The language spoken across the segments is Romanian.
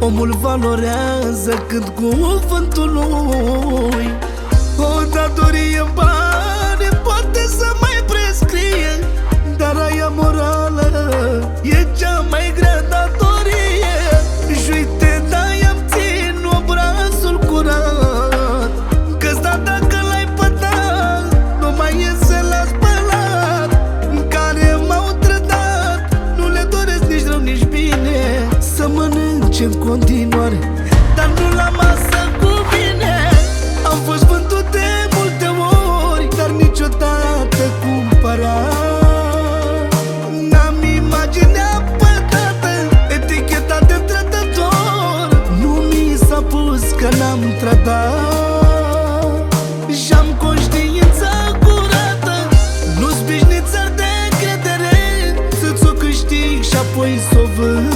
Omul valorează când cuvântul lui. O datorie în bani poate să mai prescrie, dar aia morală e cea mai grea datorie. Și uite, de-aia-mi țin obrazul curat, că-ți da dacă l-ai pătat, nu mai iese la spălat. Care m-au trădat, nu le doresc nici rău, nici bine, să mănânce în continuare, dar nu la masă cu mine. Am fost vândut de multe ori, dar niciodată cumpărat. N-am imaginea pătată, eticheta de trădător, nu mi s-a pus că n-am trădat. Și-am conștiința curată, nu-s bișnițări de credere, să-ți o câștig și apoi s-o vând.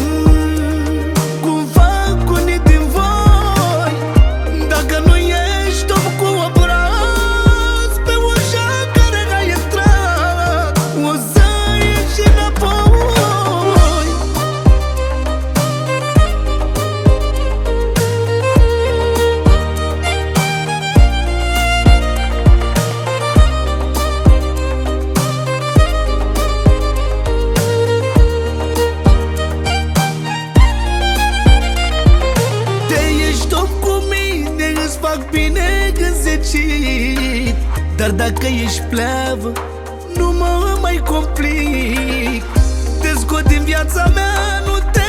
Fac bine gândecit, dar dacă ești pleavă, nu mă mai complic. Te scot din viața mea, nu te